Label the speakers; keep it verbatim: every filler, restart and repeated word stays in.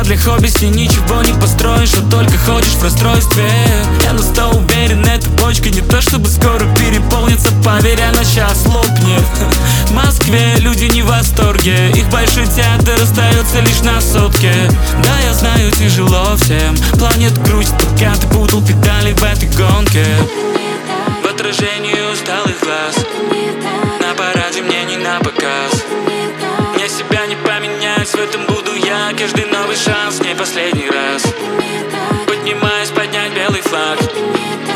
Speaker 1: для хобби с ней ничего не построишь, а только ходишь в расстройстве. Я на сто уверен, эта бочка не то чтобы скоро переполнится. Поверь, она сейчас лопнет. В Москве люди не в восторге, их большой театр остается лишь на сотке. Да, я знаю, тяжело всем, планета крутит, пока ты путал педали в этой гонке. В отражении усталых глаз, на параде мне не на показ. Мне себя не поменять, в этом буду я. Каждый новый шанс, не последний раз. Поднимаюсь поднять белый флаг.